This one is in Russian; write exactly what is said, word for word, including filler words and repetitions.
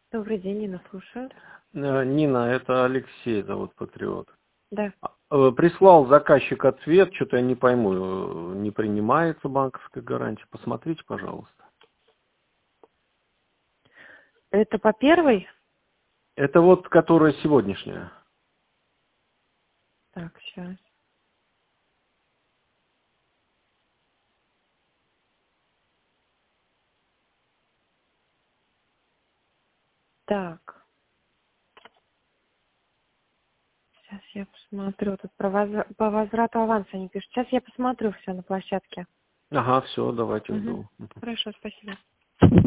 Добрый день, Нина слушает. Э, Нина, это Алексей, зовут Патриот. Да. Э, Прислал заказчик ответ, что-то я не пойму, э, не принимается банковская гарантия. Посмотрите, пожалуйста. Это по первой? Это вот, которая сегодняшняя. Так, сейчас. Так. Сейчас я посмотрю. Тут про возра- по возврату аванса они пишут. Сейчас я посмотрю все на площадке. Ага, все, давайте Угу. жду. Хорошо, спасибо.